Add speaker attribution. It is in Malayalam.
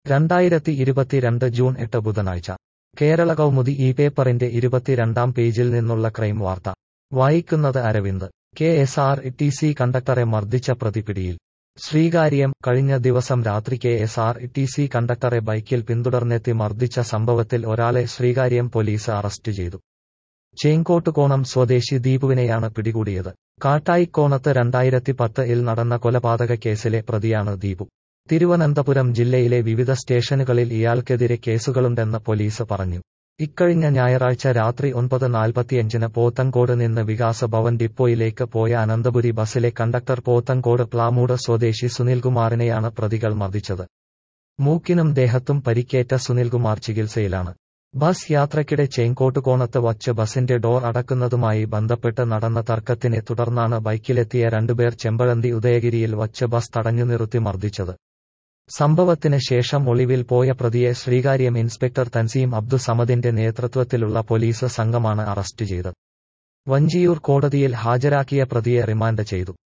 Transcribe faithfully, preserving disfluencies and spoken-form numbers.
Speaker 1: രണ്ടായിരത്തി ഇരുപത്തിരണ്ട് ജൂൺ എട്ട് ബുധനാഴ്ച കേരള കൗമുദി ഈ പേപ്പറിന്റെ ഇരുപത്തിരണ്ടാം പേജിൽ നിന്നുള്ള ക്രൈം വാർത്ത വായിക്കുന്നത് Aravind. K S R T C കണ്ടക്ടറെ മർദ്ദിച്ച പ്രതി പിടിയിൽ. ശ്രീകാര്യം. കഴിഞ്ഞ ദിവസം രാത്രി K S R T C കണ്ടക്ടറെ ബൈക്കിൽ പിന്തുടർന്നെത്തി മർദ്ദിച്ച സംഭവത്തിൽ ഒരാളെ ശ്രീകാര്യം പോലീസ് അറസ്റ്റ് ചെയ്തു. ചേങ്കോട്ടുകോണം സ്വദേശി ദീപുവിനെയാണ് പിടികൂടിയത്. കാട്ടായിക്കോണത്ത് രണ്ടായിരത്തി പത്ത് ഇൽ നടന്ന കൊലപാതക കേസിലെ പ്രതിയാണ് ദീപു. തിരുവനന്തപുരം ജില്ലയിലെ വിവിധ സ്റ്റേഷനുകളിൽ ഇയാൾക്കെതിരെ കേസുകളുണ്ടെന്ന് പോലീസ് പറഞ്ഞു. ഇക്കഴിഞ്ഞ ഞായറാഴ്ച രാത്രി ഒൻപത് നാൽപ്പത്തിയഞ്ചിന് പോത്തങ്കോട് നിന്ന് വികാസ് ഭവൻ ഡിപ്പോയിലേക്ക് പോയ അനന്തപുരി ബസിലെ കണ്ടക്ടർ പോത്തങ്കോട് പ്ലാമൂട് സ്വദേശി സുനിൽകുമാറിനെയാണ് പ്രതികൾ മർദ്ദിച്ചത്. മൂക്കിനും ദേഹത്തും പരിക്കേറ്റ സുനിൽകുമാർ ചികിത്സയിലാണ്. ബസ് യാത്രയ്ക്കിടെ ചേങ്കോട്ടുകോണത്ത് വച്ച് ബസിന്റെ ഡോർ അടക്കുന്നതുമായി ബന്ധപ്പെട്ട് നടന്ന തർക്കത്തിനെ തുടർന്നാണ് ബൈക്കിലെത്തിയ രണ്ടുപേർ ചെമ്പഴന്തി ഉദയഗിരിയിൽ വച്ച് ബസ് തടഞ്ഞു നിർത്തി മർദ്ദിച്ചത്. സംഭവത്തിന് ശേഷം ഒളിവിൽ പോയ പ്രതിയെ ശ്രീകാര്യം ഇൻസ്പെക്ടർ തൻസീം അബ്ദുസമദിന്റെ നേതൃത്വത്തിലുള്ള പോലീസ് സംഘമാണ് അറസ്റ്റ് ചെയ്തത്. വഞ്ചിയൂർ കോടതിയിൽ ഹാജരാക്കിയ പ്രതിയെ റിമാൻഡ് ചെയ്തു.